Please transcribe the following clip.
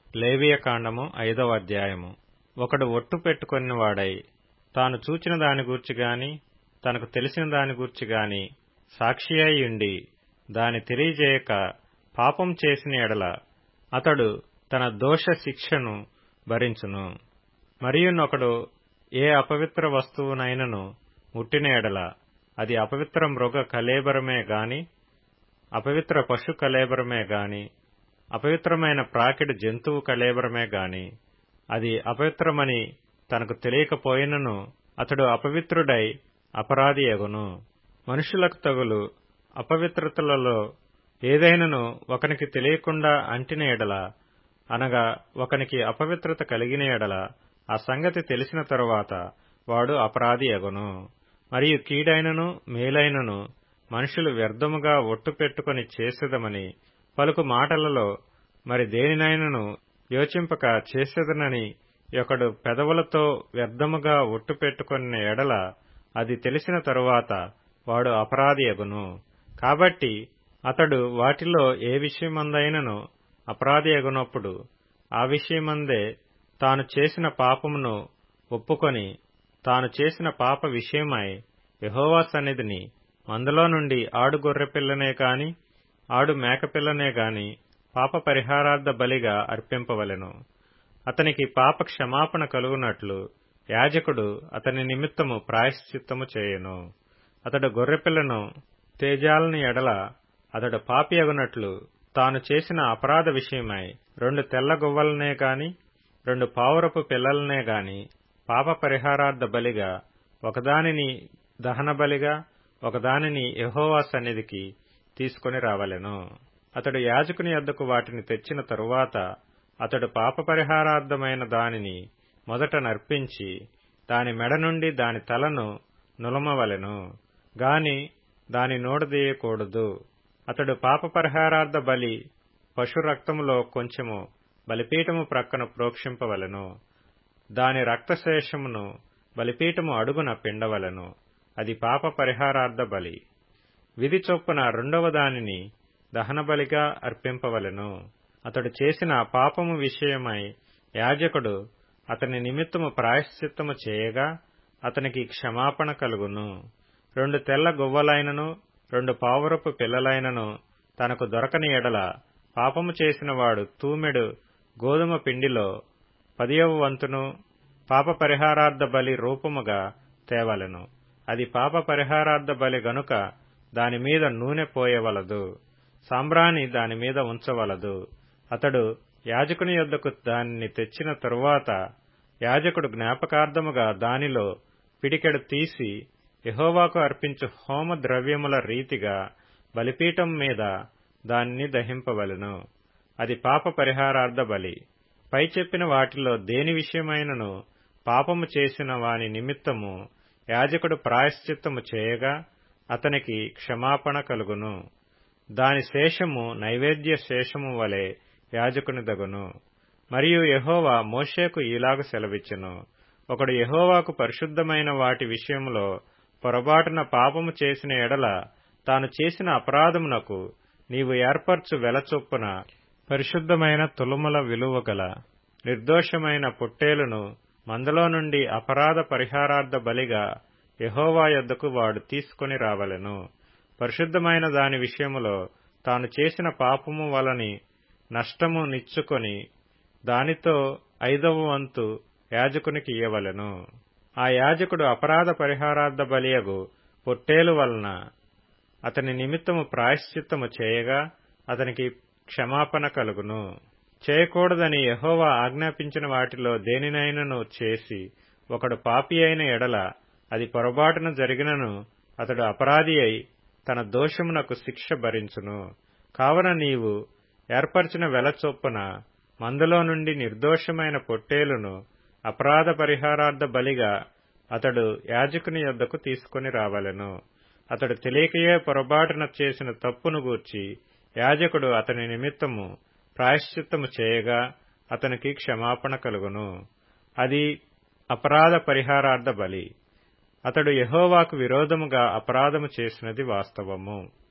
లేవియకాండము 5వ అధ్యాయము. ఒకడు ఒట్టు పెట్టుకొనివాడై తాను చూచిన దాని గూర్చి గాని తనకు తెలిసిన దాని గూర్చి గాని సాక్షి అయి ఉండి దాని తెలియజేయక పాపం చేసిన ఎడల అతడు తన దోష శిక్షను భరించును. మరియునొకడు ఏ అపవిత్ర వస్తువునైనను ముట్టిన ఎడల అది అపవిత్ర మృగ కళేబరమే గాని అపవిత్ర పశు కళేబరమే గాని అపవిత్రమైన ప్రాకిడి జంతువు కళేబరమే గాని అది అపవిత్రమని తనకు తెలియకపోయినను అతడు అపవిత్రుడై అపరాధి యగును. మనుషులకు తగులు అపవిత్రతలలో ఏదైనను ఒకనికి తెలియకుండా అంటిన ఎడల అనగా ఒకనికి అపవిత్రత కలిగిన ఎడల ఆ సంగతి తెలిసిన తరువాత వాడు అపరాధి యగును. మరియు కీడైనను మేలైనను మనుషులు వ్యర్థముగా ఒట్టు పెట్టుకుని చేసేదమని పలుకు మాటలలో మరి దేనినైనను యోచింపక చేసేదనని ఒకడు పెదవులతో వ్యర్థముగా ఒట్టు పెట్టుకున్న ఎడల అది తెలిసిన తరువాత వాడు అపరాధి యగును. కాబట్టి అతడు వాటిలో ఏ విషయమందైనను అపరాధి యగునప్పుడు ఆ విషయమందే తాను చేసిన పాపమును ఒప్పుకొని తాను చేసిన పాప విషయమై యెహోవా సన్నిధిని మందలో నుండి ఆడు గొర్రెపిల్లనే గాని ఆడు మేకపిల్లనే గాని పాప పరిహారార్థ బలిగా అర్పింపవలెను. అతనికి పాప క్షమాపణ కలుగునట్లు యాజకుడు అతని నిమిత్తము ప్రాయశ్చిత్తము చేయును. అతడు గొర్రెపిల్లను తేజాలని ఎడల అతడు పాపియగునట్లు తాను చేసిన అపరాధ విషయమై 2 తెల్ల గువ్వలనే గాని 2 పావురపు పిల్లలనే గాని పాప పరిహారార్థ బలిగా ఒకదానిని దహన బలిగా ఒకదానిని యెహోవా సన్నిధికి తీసుకుని రావలెను. అతడు యాజకుని యొద్దకు వాటిని తెచ్చిన తరువాత అతడు పాప పరిహారార్థమైన దానిని మొదట నర్పించి దాని మెడ నుండి దాని తలను నులమవలెను గాని దాని నూడదీయకూడదు. అతడు పాప పరిహారార్థ బలి పశు రక్తములో కొంచెము బలిపీఠము ప్రక్కన ప్రోక్షింపవలెను. దాని రక్తశేషమును బలిపీఠము అడుగున పిండవలెను. అది పాప పరిహారార్థ బలి. విధి చొప్పున రెండవ దానిని దహనబలిగా అర్పింపవలెను. అతడు చేసిన పాపము విషయమై యాజకుడు అతని నిమిత్తము ప్రాయశ్చిత్తము చేయగా అతనికి క్షమాపణ కలుగును. 2 తెల్ల గువ్వలైనను 2 పావురపు పిల్లలైనను తనకు దొరకని ఎడల పాపము చేసిన వాడు తూమెడు గోధుమ పిండిలో 10వ వంతును పాప పరిహారార్థ బలి రూపముగా తేవలెను. అది పాప పరిహారార్థ బలి గనుక దానిమీద నూనె పోయవలదు, సాంబ్రాణి దానిమీద ఉంచవలదు. అతడు యాజకుని యొద్దకు దానిని తెచ్చిన తరువాత యాజకుడు జ్ఞాపకార్థముగా దానిలో పిడికెడు తీసి యెహోవాకు అర్పించు హోమ ద్రవ్యముల రీతిగా బలిపీఠం మీద దానిని దహింపవలెను. అది పాప పరిహారార్థ బలి. పై చెప్పిన వాటిలో దేని విషయమైనను పాపము చేసిన వాని నిమిత్తము యాజకుడు ప్రాయశ్చిత్తము చేయగా అతనికి క్షమాపణ కలుగును. దాని శేషము నైవేద్య శేషము వలె యాజకుని దగును. మరియు యెహోవా మోషేకు ఈలాగు సెలవిచ్చెను. ఒకడు యెహోవాకు పరిశుద్ధమైన వాటి విషయంలో పొరబాటున పాపము చేసిన ఎడల తాను చేసిన అపరాధమునకు నీవు ఏర్పరచు వెల చొప్పున పరిశుద్ధమైన తులముల విలువగల నిర్దోషమైన పొట్టేలును మందలో నుండి అపరాధ పరిహారార్థ బలిగా యెహోవా యొద్దకు వాడు తీసుకొని రావలెను. పరిశుద్ధమైన దాని విషయములో తాను చేసిన పాపము వలని నష్టము నిచ్చుకొని దానితో 5వ వంతు యాజకునికి ఇయ్యవలెను. ఆ యాజకుడు అపరాధ పరిహారార్థ బలియగు పొట్టేలు వలన అతని నిమిత్తము ప్రాయశ్చిత్తము చేయగా అతనికి క్షమాపణ కలుగును. చేయకూడదని యెహోవా ఆజ్ఞాపించిన వాటిలో దేనినైనను చేసి ఒకడు పాపి అయిన ఎడల అది పొరబాటున జరిగినను అతడు అపరాధి అయి తన దోషమునకు శిక్ష భరించును. కావున నీవు ఏర్పరచిన వెల చొప్పున మందలో నుండి నిర్దోషమైన పొట్టేలును అపరాధ పరిహారార్థ బలిగా అతడు యాజకుని యొద్దకు తీసుకుని రావలెను. అతడు తెలియకయే పొరబాటున చేసిన తప్పును గూర్చి యాజకుడు అతని నిమిత్తము ప్రాయశ్చిత్తము చేయగా అతనికి క్షమాపణ కలుగును. అది అపరాధ పరిహారార్థ బలి. అతడు యెహోవాకు విరోధముగా అపరాధము చేసినది వాస్తవము.